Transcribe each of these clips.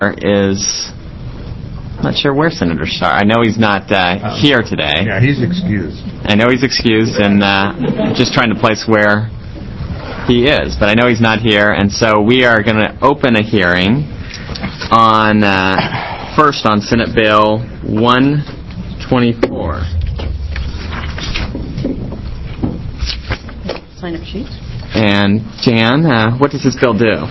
is... I'm not sure where Senator Starr. I know he's not here today. Yeah, he's excused. I know he's excused, and just trying to place where he is. But I know he's not here, and so we are going to open a hearing on first on Senate Bill 124. Sign up sheet. And Jan, what does this bill do?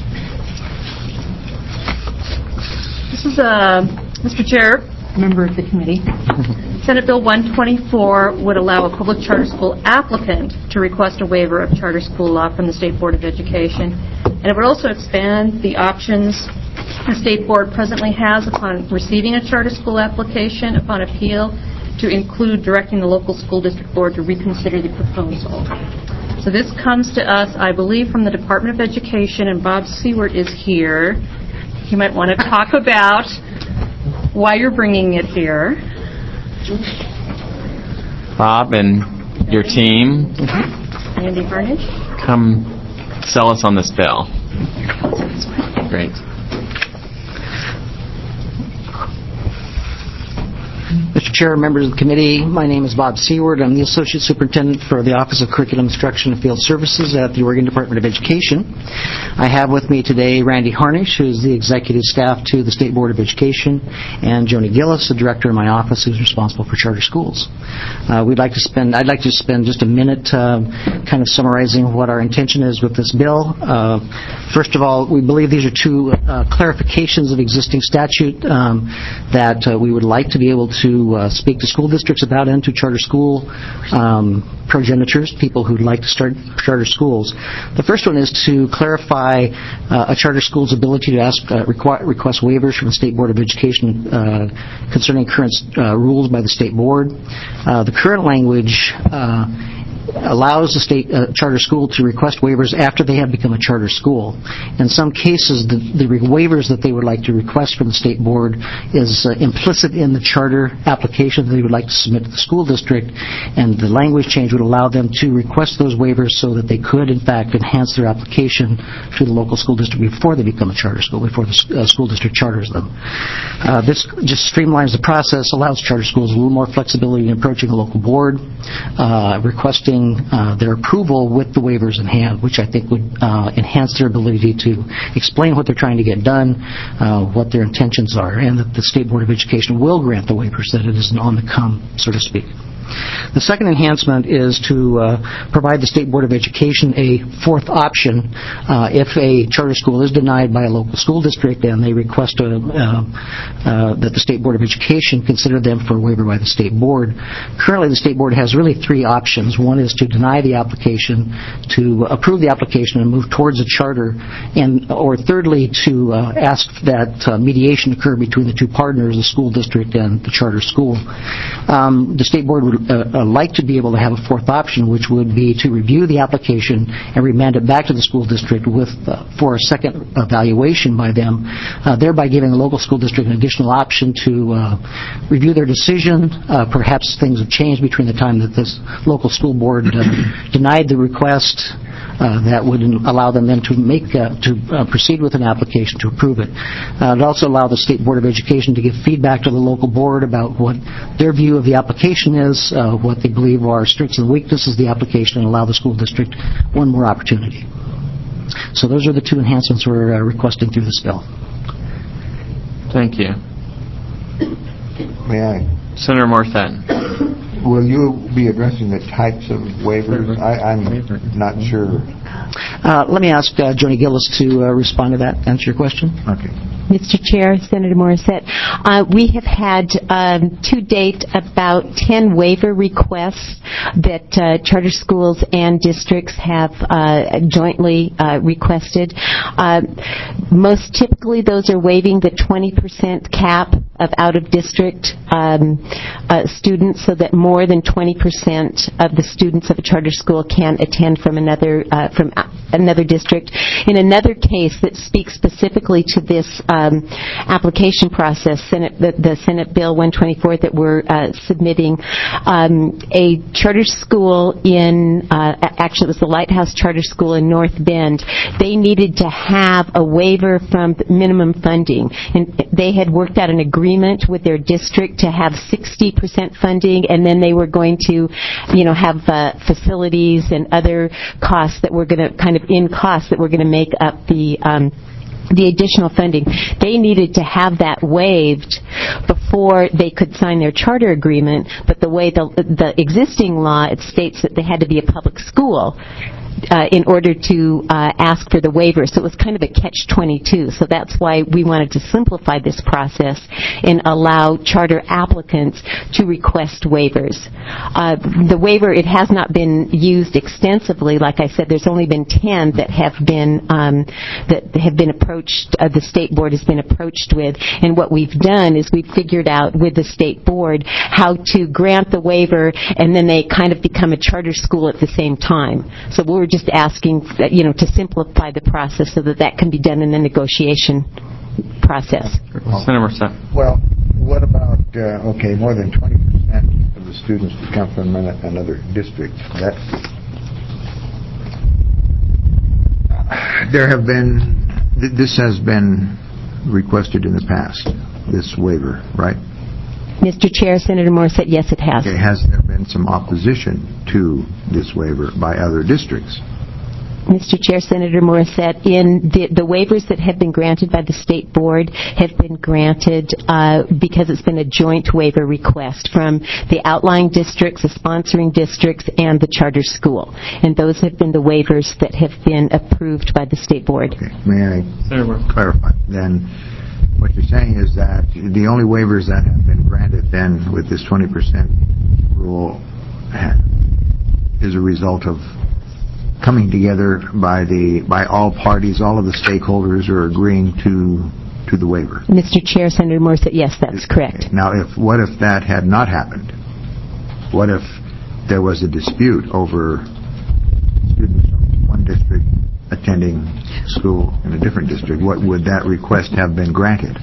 This is Mr. Chair, member of the committee. Senate Bill 124 would allow a public charter school applicant to request a waiver of charter school law from the State Board of Education. And it would also expand the options the State Board presently has upon receiving a charter school application upon appeal to include directing the local school district board to reconsider the proposal. So this comes to us, I believe, from the Department of Education, and Bob Seward is here. You might want to talk about why you're bringing it here. Bob and your team, Andy Harnish, come sell us on this bill. Great. Mr. Chair, members of the committee, my name is Bob Seward. I'm the Associate Superintendent for the Office of Curriculum Instruction and Field Services at the Oregon Department of Education. I have with me today Randy Harnish, who's the Executive Staff to the State Board of Education, and Joni Gillis, the Director in my office, who's responsible for charter schools. I'd like to spend just a minute kind of summarizing what our intention is with this bill. First of all, we believe these are two clarifications of existing statute that we would like to be able to speak to school districts about and to charter school progenitors, people who'd like to start charter schools. The first one is to clarify a charter school's ability to request waivers from the State Board of Education concerning current rules by the State Board. The current language allows the state charter school to request waivers after they have become a charter school. In some cases, the waivers that they would like to request from the state board is implicit in the charter application that they would like to submit to the school district, and the language change would allow them to request those waivers so that they could, in fact, enhance their application to the local school district before they become a charter school, before the school district charters them. This just streamlines the process, allows charter schools a little more flexibility in approaching a local board, requesting their approval with the waivers in hand, which I think would enhance their ability to explain what they're trying to get done, what their intentions are, and that the State Board of Education will grant the waivers, that it isn't on the come, so to speak. The second enhancement is to provide the State Board of Education a fourth option if a charter school is denied by a local school district and they request that the State Board of Education consider them for a waiver by the State Board. Currently, the State Board has really three options. One is to deny the application, to approve the application and move towards a charter, or thirdly, to ask that mediation occur between the two partners, the school district and the charter school. The State Board would like to be able to have a fourth option, which would be to review the application and remand it back to the school district for a second evaluation by them, thereby giving the local school district an additional option to review their decision. Perhaps things have changed between the time that this local school board denied the request. That would allow them then to proceed with an application to approve it. It would also allow the State Board of Education to give feedback to the local board about what their view of the application is, what they believe are strengths and weaknesses of the application, and allow the school district one more opportunity. So those are the two enhancements we're requesting through this bill. Thank you. May I? Senator Morset. Will you be addressing the types of waivers? I'm not sure. Let me ask Joni Gillis to respond to that, answer your question. Okay. Mr. Chair, Senator Morset, we have had to date about 10 waiver requests that charter schools and districts have jointly requested. Most typically, those are waiving the 20% cap of out-of-district students, so that more than 20% of the students of a charter school can attend from another district. In another case that speaks specifically to this application process, the Senate Bill 124 that we're submitting, a charter school actually it was the Lighthouse Charter School in North Bend, they needed to have a waiver from minimum funding. And they had worked out an agreement with their district to have 60% funding, and then they were going to, have facilities and other costs that were going to make up the additional funding. They needed to have that waived before they could sign their charter agreement, but the way the existing law, it states that they had to be a public school in order to ask for the waiver. So it was kind of a catch-22. So that's why we wanted to simplify this process and allow charter applicants to request waivers. The waiver, it has not been used extensively. Like I said, there's only been 10 that have been approached, the state board has been approached with. And what we've done is we've figured out with the state board how to grant the waiver, and then they kind of become a charter school at the same time. So we're just asking, to simplify the process so that can be done in the negotiation process. Senator Morissette. Well, what about, more than 20% of the students that come from another district? This has been requested in the past, this waiver, right? Mr. Chair, Senator Morissette, yes, it has. Okay, has there been some opposition to this waiver by other districts? Mr. Chair, Senator Morissette, in the waivers that have been granted by the State Board have been granted because it's been a joint waiver request from the outlying districts, the sponsoring districts, and the charter school. And those have been the waivers that have been approved by the State Board. Okay. May I clarify? Then what you're saying is that the only waivers that have been granted then with this 20% rule is a result of coming together by all parties, all of the stakeholders are agreeing to the waiver. Mr. Chair, Senator Morissette, yes, that's correct. Okay. Now, what if that had not happened? What if there was a dispute over students from one district attending school in a different district? What would that request have been granted?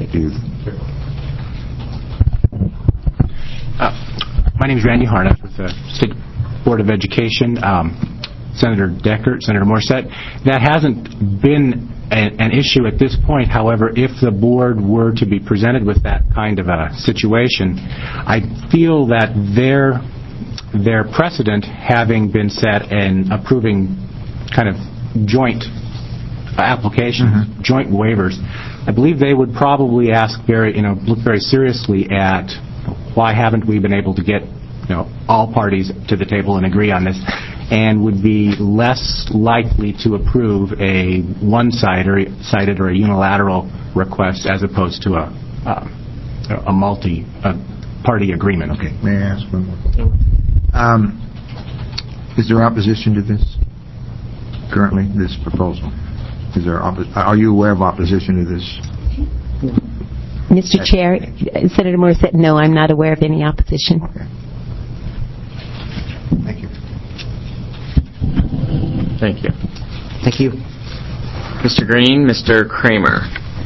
My name is Randy Harnett with the State Board of Education. Senator Deckert, Senator Morissette, that hasn't been an issue at this point. However, if the board were to be presented with that kind of a situation, I feel that their precedent having been set and approving kind of joint applications, joint waivers, I believe they would probably look very seriously at why haven't we been able to get all parties to the table and agree on this, and would be less likely to approve a one-sided or a unilateral request as opposed to a multi-party agreement. Okay. May I ask one more? Is there opposition to this currently, this proposal? Are you aware of opposition to this? Mr. Chair, Senator Morissette, no, I'm not aware of any opposition. Okay. Thank you. Thank you. Thank you. Mr. Green, Mr. Kramer.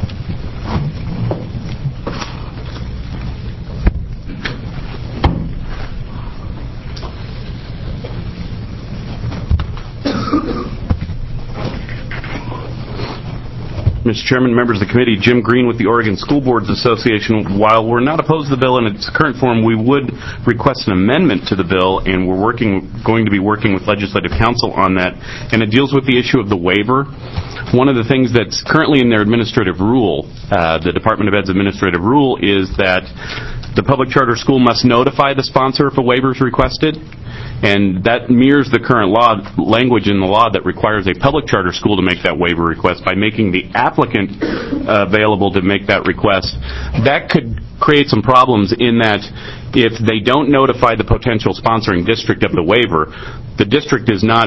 Mr. Chairman, members of the committee, Jim Green with the Oregon School Boards Association. While we're not opposed to the bill in its current form, we would request an amendment to the bill, and we're going to be working with Legislative Counsel on that. And it deals with the issue of the waiver. One of the things that's currently in their administrative rule, the Department of Ed's administrative rule, is that the public charter school must notify the sponsor if a waiver is requested. And that mirrors the current language in the law that requires a public charter school to make that waiver request by making the applicant available to make that request. That could create some problems in that if they don't notify the potential sponsoring district of the waiver, the district is not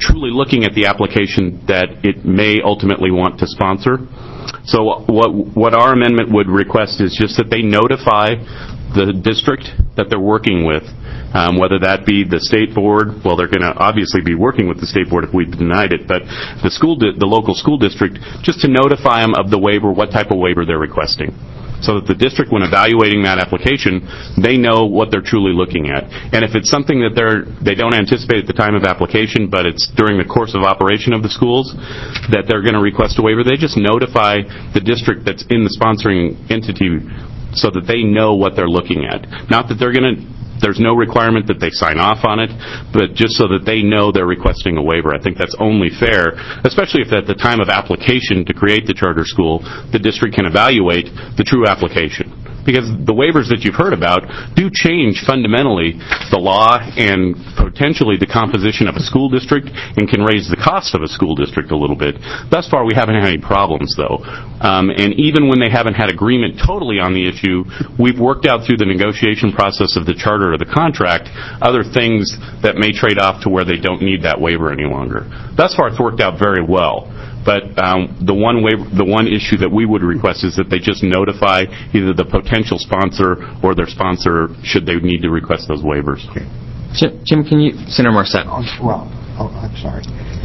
truly looking at the application that it may ultimately want to sponsor. So what our amendment would request is just that they notify the district that they're working with, whether that be the state board. Well, they're going to obviously be working with the state board if we denied it, but the local school district, just to notify them of the waiver, what type of waiver they're requesting, so that the district, when evaluating that application, they know what they're truly looking at. And if it's something that they don't anticipate at the time of application, but it's during the course of operation of the schools, that they're going to request a waiver, they just notify the district that's in the sponsoring entity so that they know what they're looking at. Not that there's no requirement that they sign off on it, but just so that they know they're requesting a waiver. I think that's only fair, especially if at the time of application to create the charter school, the district can evaluate the true application. Because the waivers that you've heard about do change fundamentally the law and potentially the composition of a school district, and can raise the cost of a school district a little bit. Thus far, we haven't had any problems, though. And even when they haven't had agreement totally on the issue, we've worked out through the negotiation process of the charter or the contract other things that may trade off to where they don't need that waiver any longer. Thus far, it's worked out very well. But the one issue that we would request is that they just notify either the potential sponsor or their sponsor should they need to request those waivers. Okay. Jim, can you... Senator Morissette. I'm sorry.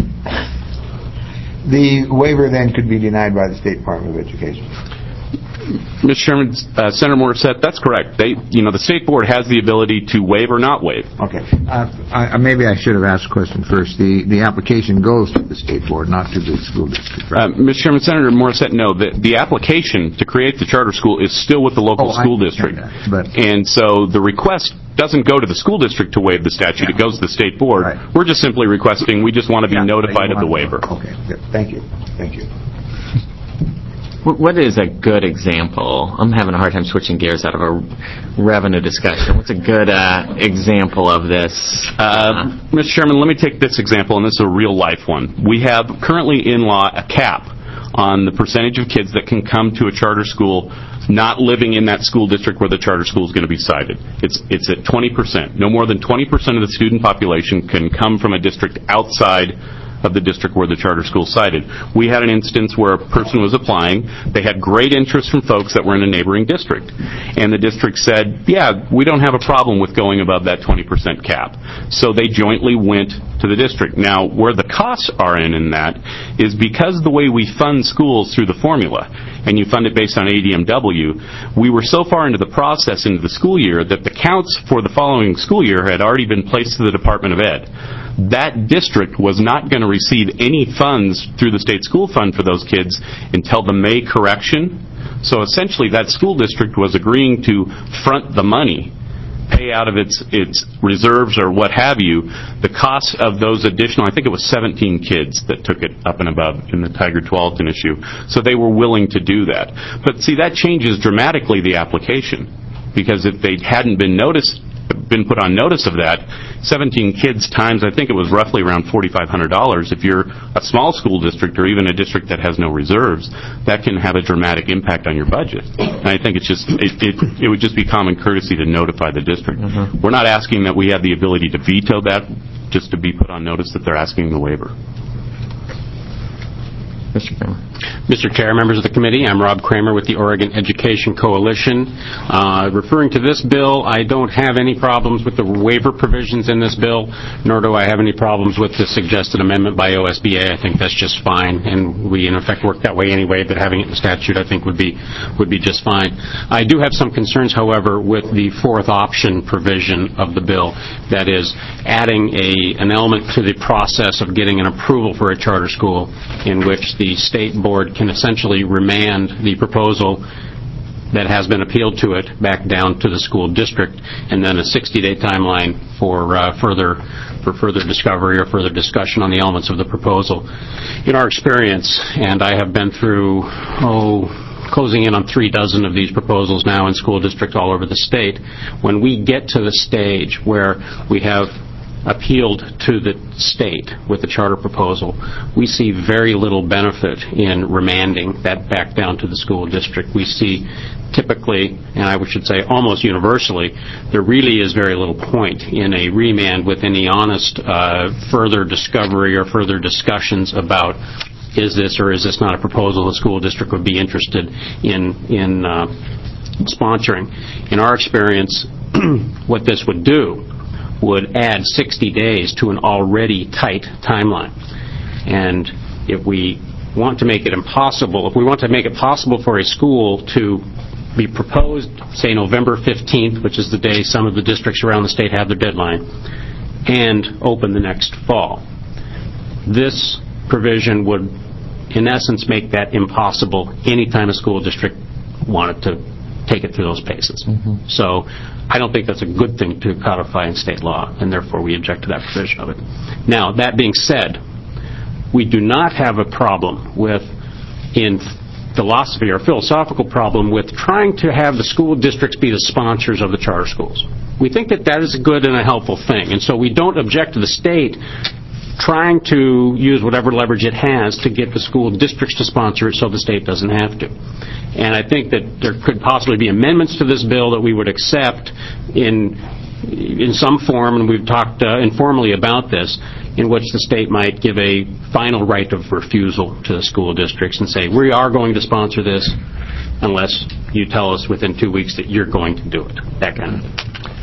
The waiver then could be denied by the State Department of Education. Mr. Chairman, Senator Morissette, that's correct. The State Board has the ability to waive or not waive. Okay. Maybe I should have asked a question first. The application goes to the State Board, not to the school district, right? Mr. Chairman, Senator Morissette, no. The application to create the charter school is still with the local school district. And so the request doesn't go to the school district to waive the statute. It goes to the State Board. Right. We're just simply requesting, we just want to be notified of the waiver. Okay. Good. Thank you. What is a good example? I'm having a hard time switching gears out of a revenue discussion. What's a good example of this? Mr. Chairman, let me take this example, and this is a real-life one. We have currently in law a cap on the percentage of kids that can come to a charter school not living in that school district where the charter school is going to be sited. It's at 20%. No more than 20% of the student population can come from a district outside of the district where the charter school cited. We had an instance where a person was applying. They had great interest from folks that were in a neighboring district. And the district said, yeah, we don't have a problem with going above that 20% cap. So they jointly went to the district. Now, where the costs are in that is because the way we fund schools through the formula, and you fund it based on ADMW, we were so far into the process into the school year that the counts for the following school year had already been placed to the Department of Ed. That district was not going to receive any funds through the state school fund for those kids until the May correction. So essentially that school district was agreeing to front the money, pay out of its reserves or what have you, the cost of those additional, I think it was 17 kids that took it up and above in the Tiger Tualatin issue. So they were willing to do that. But see, that changes dramatically the application, because if they hadn't been put on notice of that, 17 kids times, I think it was roughly around $4,500. If you're a small school district or even a district that has no reserves, that can have a dramatic impact on your budget. And I think it would just be common courtesy to notify the district. Mm-hmm. We're not asking that we have the ability to veto that, just to be put on notice that they're asking the waiver. Mr. Kramer. Mr. Chair, members of the committee, I'm Rob Kramer with the Oregon Education Coalition. Referring to this bill, I don't have any problems with the waiver provisions in this bill, nor do I have any problems with the suggested amendment by OSBA. I think that's just fine, and we in effect work that way anyway, but having it in statute I think would be just fine. I do have some concerns, however, with the fourth option provision of the bill, that is adding an element to the process of getting an approval for a charter school in which the state board can essentially remand the proposal that has been appealed to it back down to the school district, and then a 60-day timeline for further discovery or further discussion on the elements of the proposal. In our experience, and I have been through closing in on 36 of these proposals now in school districts all over the state, when we get to the stage where we have appealed to the state with the charter proposal, we see very little benefit in remanding that back down to the school district. We see typically, and I should say almost universally, there really is very little point in a remand with any honest further discovery or further discussions about is this or is this not a proposal the school district would be interested in sponsoring. In our experience, what this would do would add 60 days to an already tight timeline. And if we want to make it impossible, if we want to make it possible for a school to be proposed, say November 15th, which is the day some of the districts around the state have their deadline, and open the next fall, this provision would, in essence, make that impossible anytime a school district wanted to take it through those paces. So I don't think that's a good thing to codify in state law, and therefore we object to that provision of it. Now, that being said, we do not have a problem with, in philosophy or philosophical problem, with trying to have the school districts be the sponsors of the charter schools. We think that that is a good and a helpful thing, and so we don't object to the state trying to use whatever leverage it has to get the school districts to sponsor it so the state doesn't have to. And I think that there could possibly be amendments to this bill that we would accept in some form, and we've talked informally about this, in which the state might give a final right of refusal to the school districts and say, we are going to sponsor this unless you tell us within 2 weeks that you're going to do it. That kind of thing.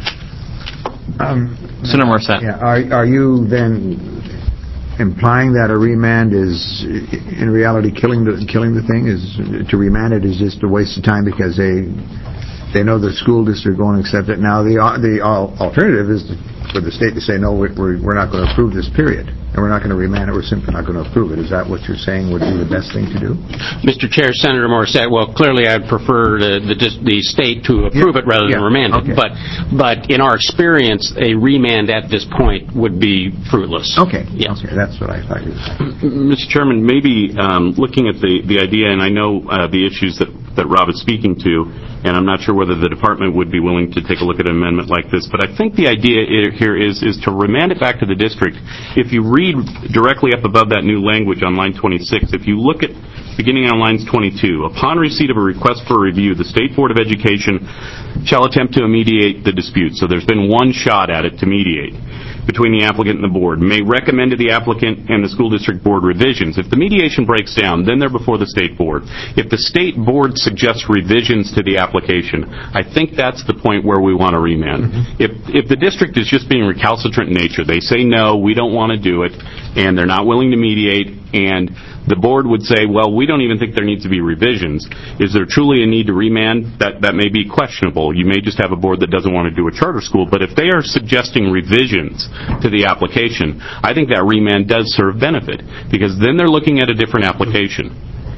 Senator Morissette. Yeah, are you then implying that a remand is, in reality, killing the thing? Is to remand it is just a waste of time because they know the school district won't accept it. Now the alternative is for the state to say no, we're not going to approve this period, and we're not going to remand it. We're simply not going to approve it. Is that what you're saying would be the best thing to do? Mr. Chair, Senator Morissette, well, clearly I'd prefer the state to approve it rather than remand it. Okay. But in our experience, a remand at this point would be fruitless. Okay. Yes. Okay, that's what I thought you were saying. Mr. Chairman, maybe looking at the idea, and I know the issues that Rob is speaking to, and I'm not sure whether the department would be willing to take a look at an amendment like this, but I think the idea here is to remand it back to the district. If you read directly up above that new language on line 26, if you look at beginning on lines 22, upon receipt of a request for review, the State Board of Education shall attempt to mediate the dispute. So there's been one shot at it to mediate between the applicant and the board, may recommend to the applicant and the school district board revisions. If the mediation breaks down, then they're before the state board. If the state board suggests revisions to the application, I think that's the point where we want to remand. If the district is just being recalcitrant in nature, they say no, we don't want to do it, and they're not willing to mediate, and the board would say, well, we don't even think there needs to be revisions. Is there truly a need to remand? That may be questionable. You may just have a board that doesn't want to do a charter school, but if they are suggesting revisions to the application, I think that remand does serve benefit, because then they're looking at a different application.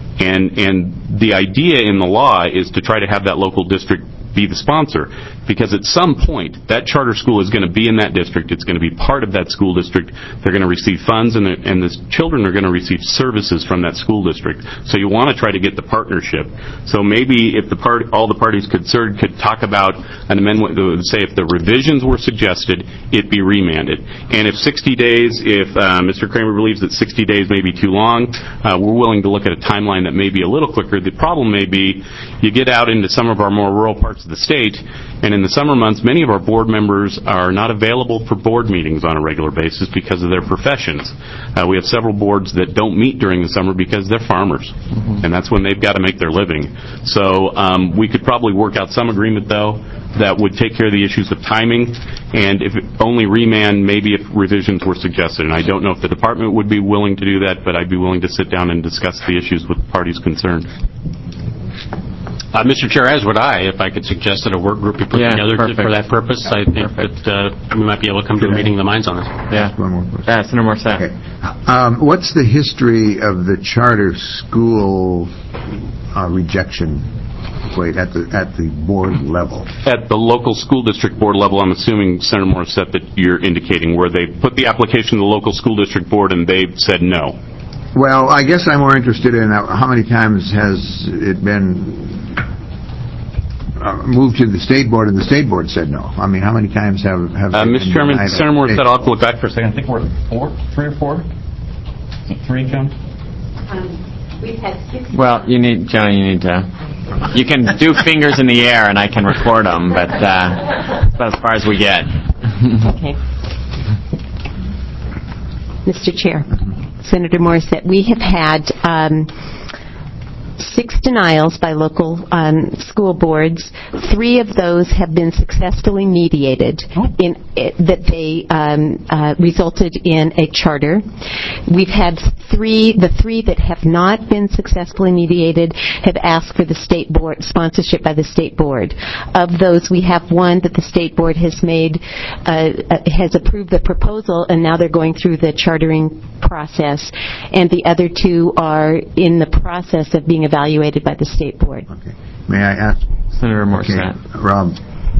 And the idea in the law is to try to have that local district be the sponsor, because at some point that charter school is going to be in that district. It's going to be part of that school district. They're going to receive funds, and the children are going to receive services from that school district. So you want to try to get the partnership. So maybe if all the parties concerned could talk about an amendment that would say if the revisions were suggested, it be remanded. And if 60 days, if Mr. Kramer believes that 60 days may be too long, we're willing to look at a timeline that may be a little quicker. The problem may be you get out into some of our more rural parts of the state, and in the summer months, many of our board members are not available for board meetings on a regular basis because of their professions. We have several boards that don't meet during the summer because they're farmers, and that's when they've got to make their living. So we could probably work out some agreement, though, that would take care of the issues of timing, and if only remand, maybe if revisions were suggested. And I don't know if the department would be willing to do that, but I'd be willing to sit down and discuss the issues with the parties concerned. Mr. Chair, as would I, if I could suggest that a work group be put together for that purpose. I think that we might be able to come to a meeting of the minds on this. Yeah. One more question. Senator Morissette. Okay. What's the history of the charter school rejection rate at the board level? At the local school district board level, I'm assuming, Senator Morissette, that you're indicating where they put the application to the local school district board and they said no. Well, I guess I'm more interested in how many times has it been moved to the state board, and the state board said no. I mean, how many times have they Mr. been Chairman, denied Senator at Moore the said, state I'll have to look back for a second. I think we're at 3 or 4. Is it 3, Joan? We've had 6. Well, Joan, you need to... You can do fingers in the air and I can record them, but that's about as far as we get. Okay. Mr. Chair, Senator Morissette, we have had 6 denials by local school boards. 3 of those have been successfully mediated that they resulted in a charter. We've had the 3 that have not been successfully mediated have asked for the state board sponsorship by the state board. Of those, we have 1 that the state board has has approved the proposal, and now they're going through the chartering process, and the other 2 are in the process of being evaluated by the state board. Okay. May I ask? Senator Morissette. Rob,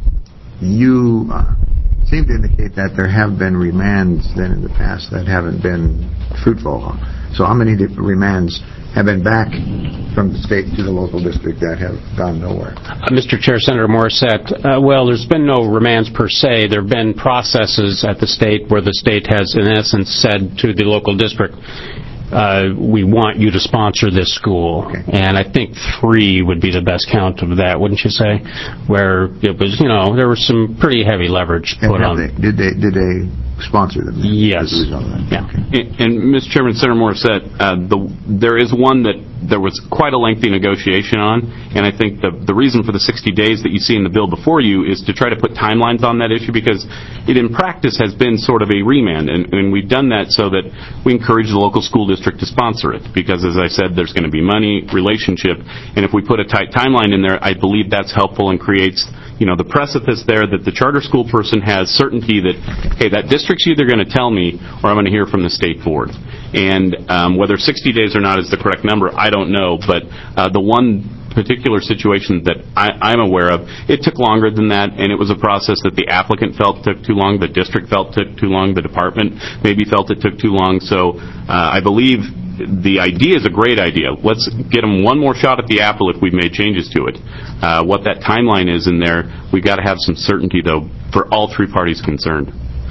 you seem to indicate that there have been remands then in the past that haven't been fruitful. So how many remands have been back from the state to the local district that have gone nowhere? Mr. Chair, Senator Morissette, well, there's been no remands per se. There have been processes at the state where the state has, in essence, said to the local district, we want you to sponsor this school. Okay. And I think 3 would be the best count of that, wouldn't you say? Where it was, there was some pretty heavy leverage put on. Did they sponsor them? Yes. As a result of that? Yeah. Okay. And Mr. Chairman, Senator Morissette, there is one that there was quite a lengthy negotiation on, and I think the reason for the 60 days that you see in the bill before you is to try to put timelines on that issue, because it in practice has been sort of a remand, and we've done that so that we encourage the local school district to sponsor it, because as I said, there's going to be money, relationship, and if we put a tight timeline in there, I believe that's helpful and creates the precipice there that the charter school person has certainty that, hey, that district's either going to tell me or I'm going to hear from the state board. And whether 60 days or not is the correct number, I don't know. But the one particular situation that I'm aware of, it took longer than that, and it was a process that the applicant felt took too long, the district felt took too long, the department maybe felt it took too long. So I believe the idea is a great idea. Let's get them one more shot at the apple if we've made changes to it. What that timeline is in there, we've got to have some certainty, though, for all 3 parties concerned.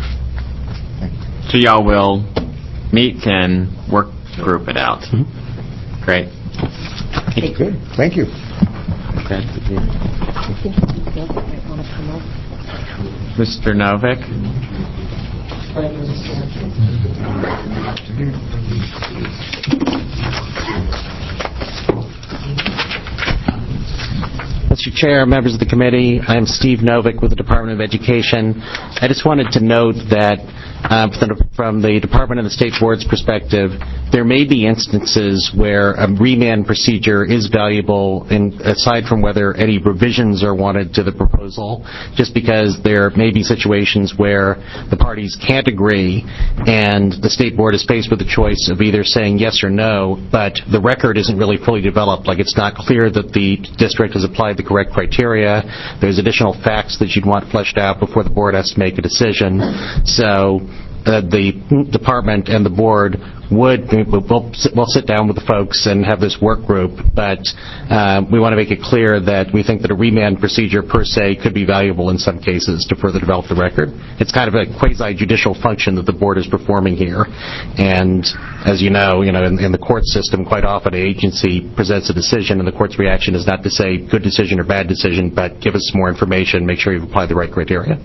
So y'all will meet and work group it out. Mm-hmm. Great. Good. Thank you. Mr. Novick? Mr. Chair, members of the committee, I'm Steve Novick with the Department of Education. I just wanted to note that from the Department and the State Board's perspective, there may be instances where a remand procedure is valuable, aside from whether any revisions are wanted to the proposal, just because there may be situations where the parties can't agree and the State Board is faced with the choice of either saying yes or no, but the record isn't really fully developed, like it's not clear that the district has applied the correct criteria. There's additional facts that you'd want fleshed out before the board has to make a decision. So the department and the board we'll sit down with the folks and have this work group, but we want to make it clear that we think that a remand procedure per se could be valuable in some cases to further develop the record. It's kind of a quasi-judicial function that the board is performing here. And as you know, in the court system, quite often an agency presents a decision and the court's reaction is not to say good decision or bad decision, but give us more information, make sure you've applied the right criteria.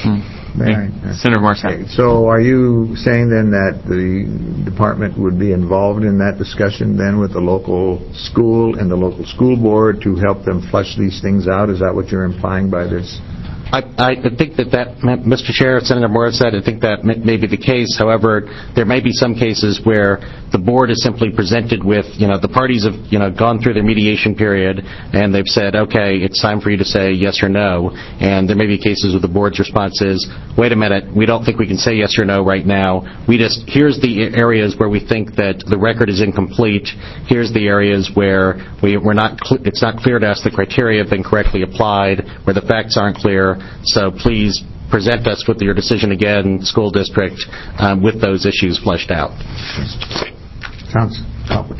Senator Morissette. So are you saying then that the department would be involved in that discussion then with the local school and the local school board to help them flesh these things out? Is that what you're implying by this? I think that, Mr. Chair, Senator Morissette, I think that may be the case. However, there may be some cases where the board is simply presented with, the parties have, gone through their mediation period and they've said, okay, it's time for you to say yes or no. And there may be cases where the board's response is, wait a minute, we don't think we can say yes or no right now. Here's the areas where we think that the record is incomplete. Here's the areas where it's not clear to us the criteria have been correctly applied, where the facts aren't clear. So please present us with your decision again, school district, with those issues fleshed out. Sounds complicated.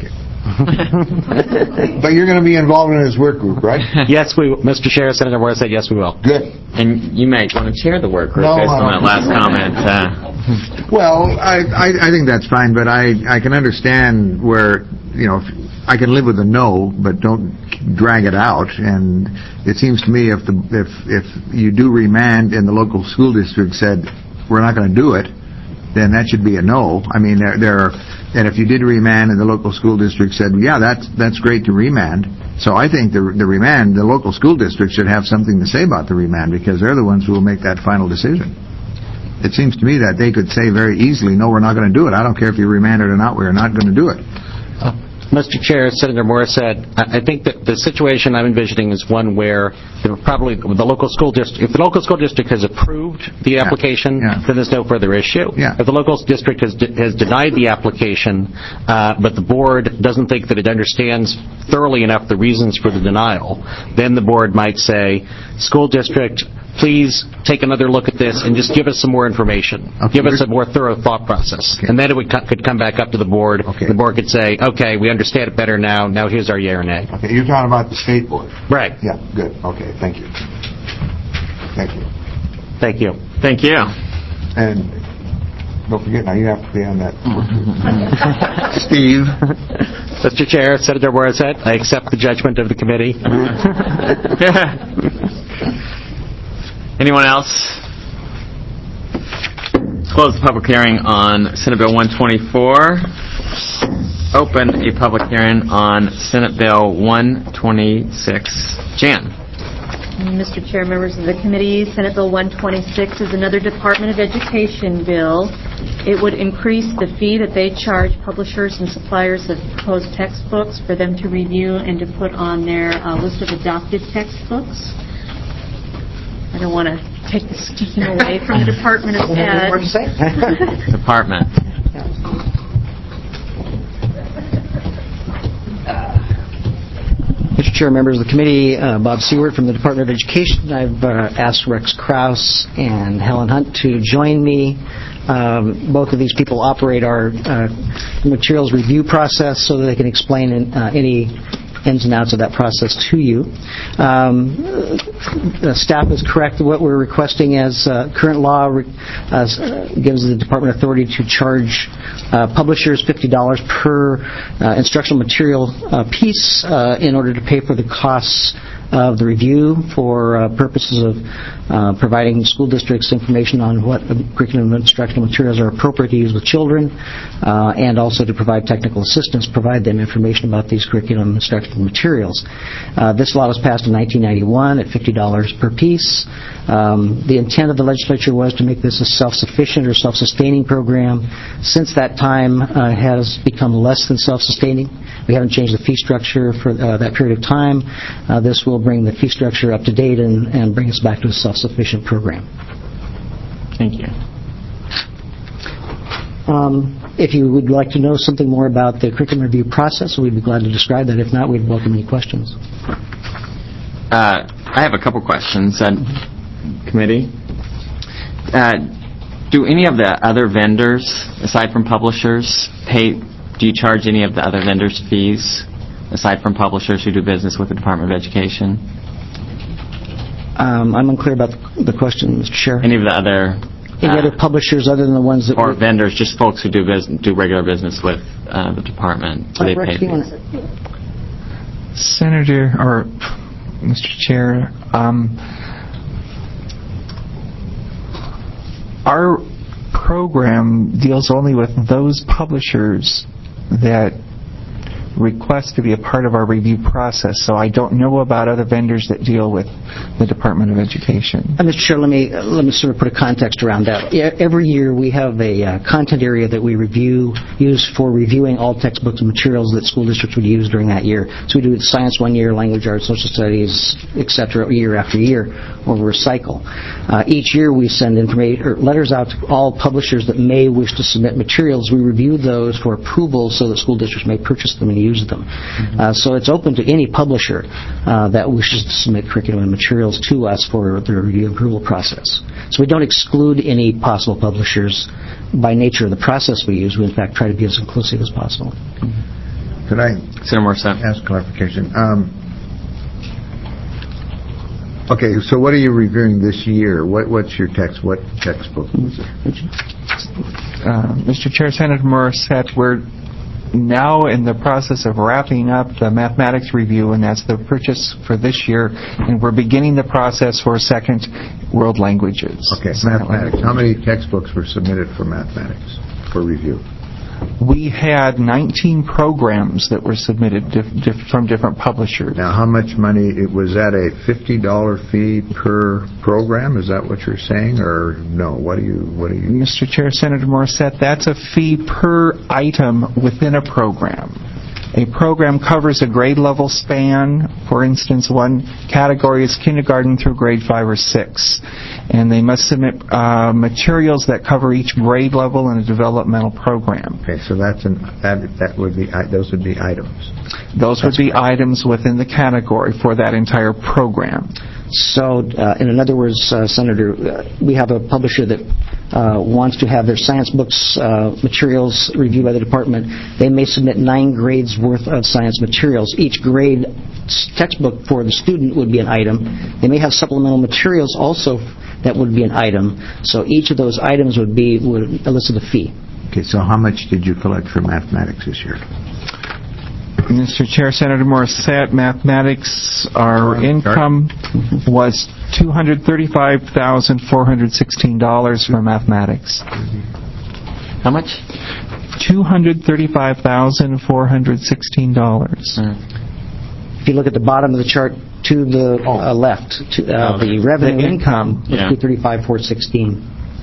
But you're going to be involved in this work group, right? Yes, Mr. Chair, Senator Moore said yes, we will. Good. And you might want to chair the work group No, based on I that last comment. Well, I think that's fine, but I can understand where, I can live with a no, but don't drag it out. And it seems to me if you do remand and the local school district said, we're not going to do it, then that should be a no. I mean, and if you did remand and the local school district said, yeah, that's great to remand. So I think the local school district should have something to say about the remand because they're the ones who will make that final decision. It seems to me that they could say very easily, no, we're not going to do it. I don't care if you remand it or not, we're not going to do it. Mr. Chair, Senator Moore said, I think that the situation I'm envisioning is one where probably the local school district, if the local school district has approved the application, then there's no further issue. If the local district has denied the application, but the board doesn't think that it understands thoroughly enough the reasons for the denial, then the board might say, school district, please take another look at this and just give us some more information. Give us a more thorough thought process. And then it could come back up to the board. The board could say, okay, we understand it better now. Now here's our yea or nay. Okay, you're talking about the state board. Right. Yeah, good. Okay, thank you. Thank you. Thank you. Thank you. And don't forget, now you have to be on that. Steve. Mr. Chair, Senator Moore said, I accept the judgment of the committee. Anyone else? Close the public hearing on Senate Bill 124. Open a public hearing on Senate Bill 126. Jan. Mr. Chair, members of the committee, Senate Bill 126 is another Department of Education bill. It would increase the fee that they charge publishers and suppliers of proposed textbooks for them to review and to put on their list of adopted textbooks. I don't want to take the sticking away from the Department of Ed. What did you say? Department. Mr. Chair, members of the committee, Bob Seward from the Department of Education. I've asked Rex Krause and Helen Hunt to join me. Both of these people operate our materials review process so that they can explain any ins and outs of that process to you. Staff is correct. What we're requesting as current law gives the department authority to charge publishers $50 per instructional material piece in order to pay for the costs of the review for purposes of providing school districts information on what curriculum and instructional materials are appropriate to use with children, and also to provide technical assistance, provide them information about these curriculum and instructional materials. This law was passed in 1991 at $50 per piece. The intent of the legislature was to make this a self-sufficient or self-sustaining program. Since that time, it has become less than self-sustaining. We haven't changed the fee structure for that period of time. This will bring the fee structure up to date and bring us back to a self-sufficient program. Thank you. If you would like to know something more about the curriculum review process, we'd be glad to describe that. If not, we'd welcome any questions. I have a couple questions. Committee, do any of the other vendors, aside from publishers, do you charge any of the other vendors fees, aside from publishers who do business with the Department of Education? I'm unclear about the question, Mr. Chair. Any of the other... Any other publishers other than the ones that... Or vendors, just folks who do regular business with the department. Do they pay fees? Senator, or Mr. Chair, our program deals only with those publishers that request to be a part of our review process, so I don't know about other vendors that deal with the Department of Education. Mr. Chair, let me sort of put a context around that. Every year we have a content area that we use for reviewing all textbooks and materials that school districts would use during that year. So we do science one year, language arts, social studies, etc., year after year over a cycle. Each year we send letters out to all publishers that may wish to submit materials. We review those for approval so that school districts may purchase them and use them. So it's open to any publisher that wishes to submit curriculum and materials to us for the review and approval process. So we don't exclude any possible publishers by nature of the process we use. We, in fact, try to be as inclusive as possible. Could I Senator Morissette. ask clarification? Okay, so what are you reviewing this year? What's your text? What textbook was it? Mr. Chair, Senator Morissette, we're now in the process of wrapping up the mathematics review, and that's the purchase for this year, and we're beginning the process for second world languages. Okay, mathematics. How many textbooks were submitted for mathematics for review? We had 19 programs that were submitted from different publishers. Now, how much money? Was that a $50 fee per program? Is that what you're saying, or no? What do you? Mr. Chair, Senator Morissette, that's a fee per item within a program. A program covers a grade level span. For instance, one category is kindergarten through grade 5 or 6. And they must submit materials that cover each grade level in a developmental program. Okay, so that would be those would be items. Those would be items within the category for that entire program. So, in other words, Senator, we have a publisher that wants to have their science books materials reviewed by the department. They may submit 9 grades worth of science materials. Each grade textbook for the student would be an item. They may have supplemental materials also that would be an item. So each of those items would elicit a fee. Okay, so how much did you collect for mathematics this year? Mr. Chair, Senator Morissette, mathematics, our income was $235,416 for mathematics. How much? $235,416. If you look at the bottom of the chart to the left, the revenue income was $235,416.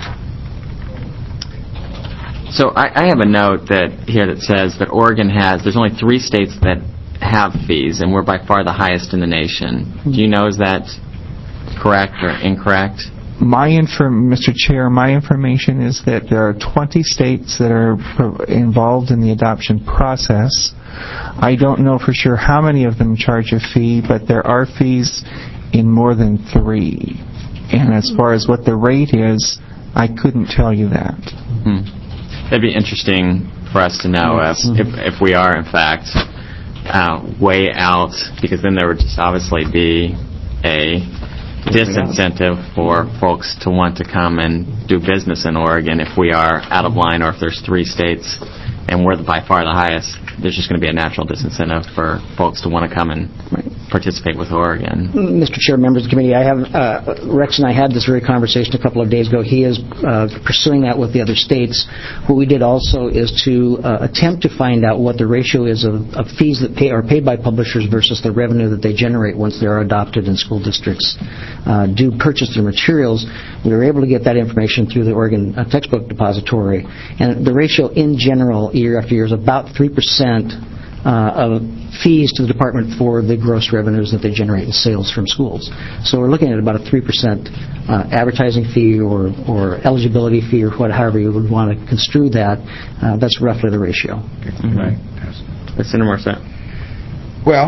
So I have a note here that says that Oregon there's only 3 states that have fees, and we're by far the highest in the nation. Do you know, is that correct or incorrect? Mr. Chair, my information is that there are 20 states that are involved in the adoption process. I don't know for sure how many of them charge a fee, but there are fees in more than 3. And as far as what the rate is, I couldn't tell you that. That'd be interesting for us to know if we are, in fact, way out, because then there would just obviously be a disincentive for folks to want to come and do business in Oregon if we are out of line, or if there's 3 states and we're by far the highest. There's just going to be a natural disincentive for folks to want to come and participate with Oregon. Mr. Chair, members of the committee, I have Rex and I had this very conversation a couple of days ago. He is pursuing that with the other states. What we did also is to attempt to find out what the ratio is of fees that are paid by publishers versus the revenue that they generate once they are adopted and school districts do purchase their materials. We were able to get that information through the Oregon Textbook Depository, and the ratio in general, year after year, is about 3% of fees to the department for the gross revenues that they generate in sales from schools. So we're looking at about a 3% advertising fee or eligibility fee, or however you would want to construe that. That's roughly the ratio. Right. Senator Morissette. Well,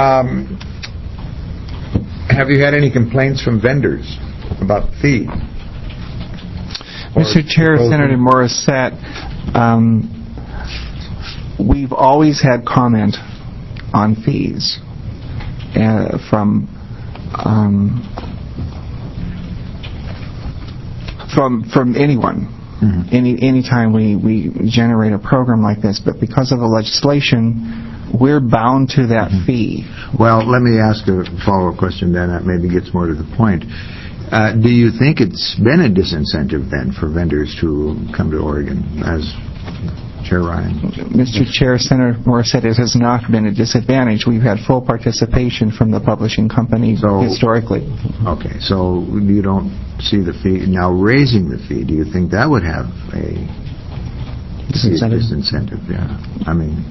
have you had any complaints from vendors about the fee? Mr. Chair, Senator Morissette, we've always had comment on fees from anyone. Any time we generate a program like this, but because of the legislation, we're bound to that fee. Well, let me ask a follow-up question then that maybe gets more to the point. Do you think it's been a disincentive then for vendors to come to Oregon, as Chair Ryan? Mr. Chair, Senator Morissette, it has not been a disadvantage. We've had full participation from the publishing company historically. Okay, so you don't see the fee. Now, raising the fee, do you think that would have a disincentive? Yeah. I mean...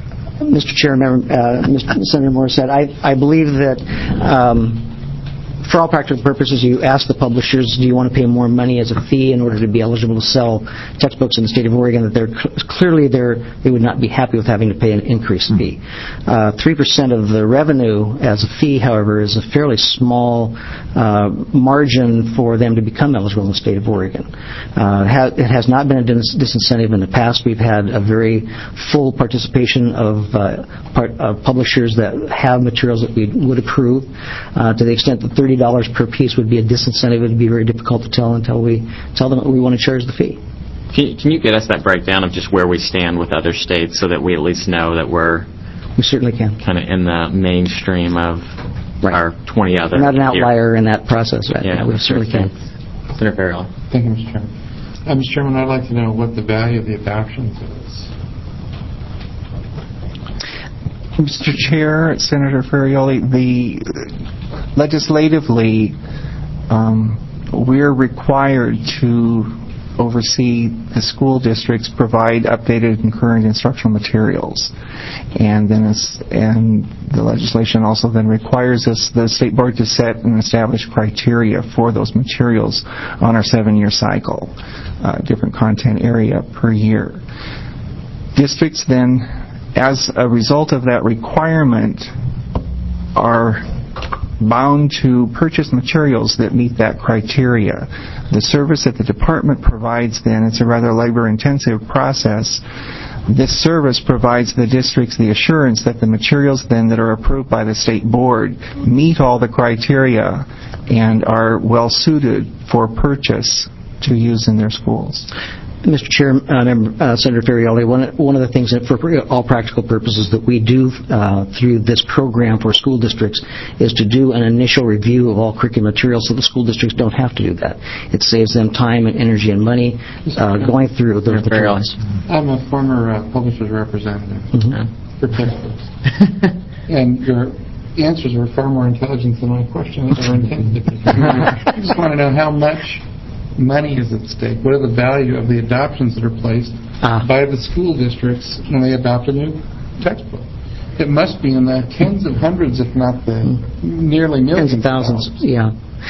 Mr. Chair, Senator Morissette, I believe that for all practical purposes, you ask the publishers, do you want to pay more money as a fee in order to be eligible to sell textbooks in the state of Oregon? That they would not be happy with having to pay an increased fee. 3% of the revenue as a fee, however, is a fairly small margin for them to become eligible in the state of Oregon. It has not been a disincentive in the past. We've had a very full participation of publishers that have materials that we would approve. To the extent that $30 per piece would be a disincentive, it would be very difficult to tell until we tell them that we want to charge the fee. Can you get us that breakdown of just where we stand with other states so that we at least know that we certainly can. Kind of in the mainstream of our 20 other. We're not an outlier in that process right now. We certainly can. Senator Ferrioli. Thank you, Mr. Chairman. Mr. Chairman, I'd like to know what the value of the adoptions is. Mr. Chair, Senator Ferrioli, legislatively, we're required to oversee the school districts provide updated and current instructional materials, and the legislation also then requires us, the state board, to set and establish criteria for those materials on our 7-year cycle, different content area per year. Districts then, as a result of that requirement, are bound to purchase materials that meet that criteria. The service that the department provides then, it's a rather labor-intensive process. This service provides the districts the assurance that the materials then that are approved by the state board meet all the criteria and are well suited for purchase to use in their schools. Mr. Chair, Senator Ferrioli, one of the things that, for all practical purposes, that we do through this program for school districts is to do an initial review of all curriculum materials so the school districts don't have to do that. It saves them time and energy and money going through the materials. I'm a former publisher's representative for textbooks, and your answers were far more intelligent than my questions were intended to be. I just want to know how much money is at stake. What are the value of the adoptions that are placed by the school districts when they adopt a new textbook? It must be in the tens of hundreds, if not the nearly millions. Tens of thousands, yeah.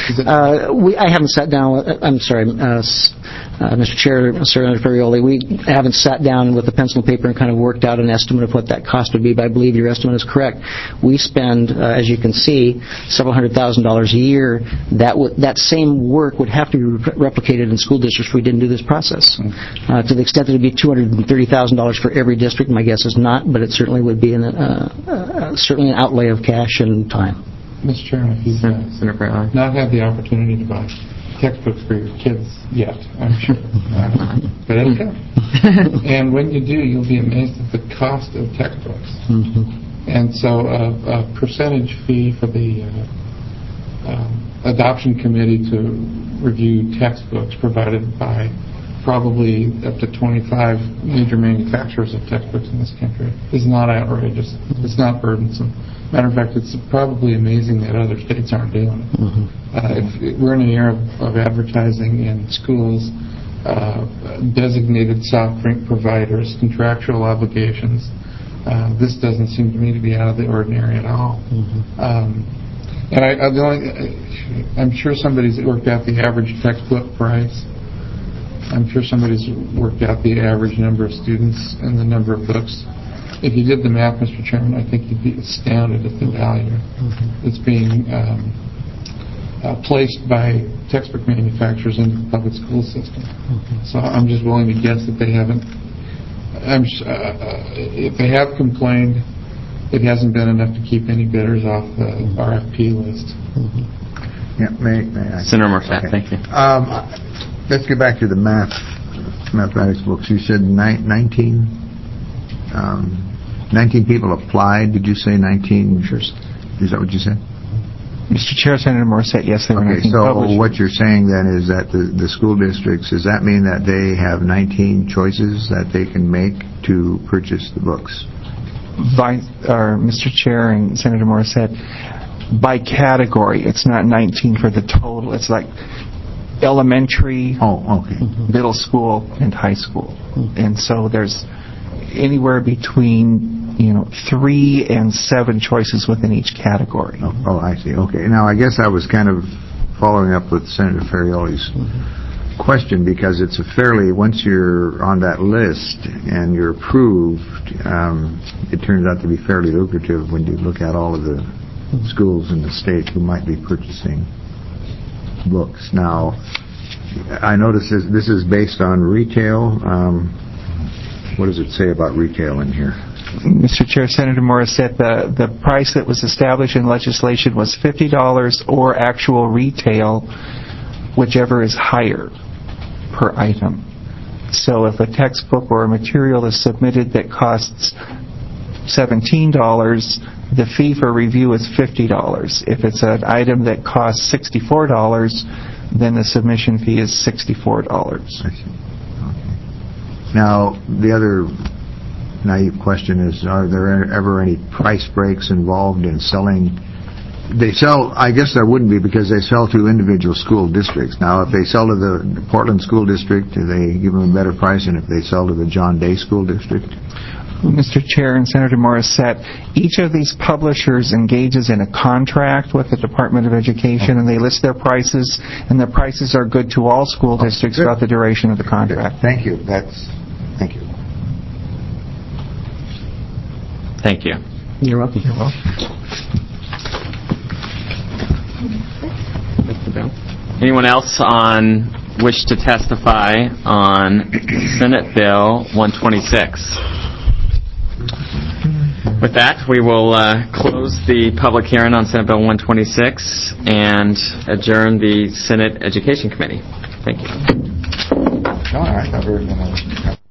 I haven't sat down. I'm sorry, Mr. Chair, Senator Ferrioli. We haven't sat down with a pencil and paper and kind of worked out an estimate of what that cost would be. But I believe your estimate is correct. We spend, as you can see, several $100,000 a year. That same work would have to be replicated in school districts if we didn't do this process. To the extent that it would be $230,000 for every district, my guess is not. But it certainly would be certainly an outlay of cash and time. Mr. Chairman, if you've not had the opportunity to buy textbooks for your kids yet, I'm sure, but it'll come. And when you do, you'll be amazed at the cost of textbooks. And so a percentage fee for the adoption committee to review textbooks provided by probably up to 25 major manufacturers of textbooks in this country is not outrageous. It's not burdensome. Matter of fact, it's probably amazing that other states aren't doing it. If we're in an era of advertising in schools, designated soft drink providers, contractual obligations, this doesn't seem to me to be out of the ordinary at all. And I'm sure somebody's worked out the average textbook price. I'm sure somebody's worked out the average number of students and the number of books. If you did the math, Mr. Chairman, I think you'd be astounded at the value that's being placed by textbook manufacturers into the public school system. So I'm just willing to guess that they haven't. If they have complained, it hasn't been enough to keep any bidders off the RFP list. Yeah, may I? Senator Morset, thank you. Let's get back to the mathematics books. You said 19 people applied. Did you say 19? Is that what you said? Mr. Chair, Senator Morset, yes, there were 19 so published. What you're saying then is that the school districts, does that mean that they have 19 choices that they can make to purchase the books? Mr. Chair and Senator Morset, by category, it's not 19 for the total. It's like elementary, middle school, and high school. And so there's anywhere between 3 and 7 choices within each category. Oh, I see. Okay. Now, I guess I was kind of following up with Senator Ferrioli's question, because it's a fairly, once you're on that list and you're approved, it turns out to be fairly lucrative when you look at all of the schools in the state who might be purchasing books. Now, I notice this is based on retail. What does it say about retail in here? Mr. Chair, Senator Morissette, the price that was established in legislation was $50 or actual retail, whichever is higher per item. So if a textbook or a material is submitted that costs $17, the fee for review is $50. If it's an item that costs $64, then the submission fee is $64. I see. Okay. Now, the other naive question is, are there ever any price breaks involved in selling? They sell, I guess there wouldn't be, because they sell to individual school districts. Now, if they sell to the Portland School District, do they give them a better price than if they sell to the John Day School District? Mr. Chair and Senator Morissette, each of these publishers engages in a contract with the Department of Education, and they list their prices, and their prices are good to all school districts throughout the duration of the contract. Thank you. Thank you. Thank you. You're welcome. You're welcome. Anyone else wish to testify on Senate Bill 126? With that, we will close the public hearing on Senate Bill 126 and adjourn the Senate Education Committee. Thank you. All right.